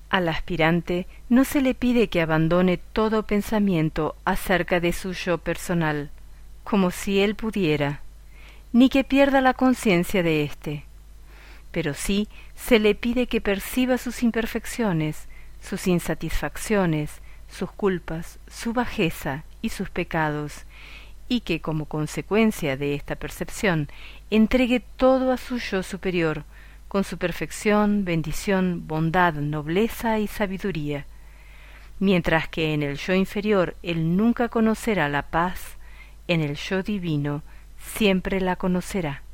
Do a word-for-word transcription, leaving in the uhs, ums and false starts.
Al aspirante no se le pide que abandone todo pensamiento acerca de su yo personal, como si él pudiera, ni que pierda la conciencia de éste, pero sí se le pide que perciba sus imperfecciones, sus insatisfacciones, sus culpas, su bajeza y sus pecados, y que como consecuencia de esta percepción entregue todo a su yo superior, con su perfección, bendición, bondad, nobleza y sabiduría, mientras que en el yo inferior él nunca conocerá la paz, en el yo divino siempre la conocerá.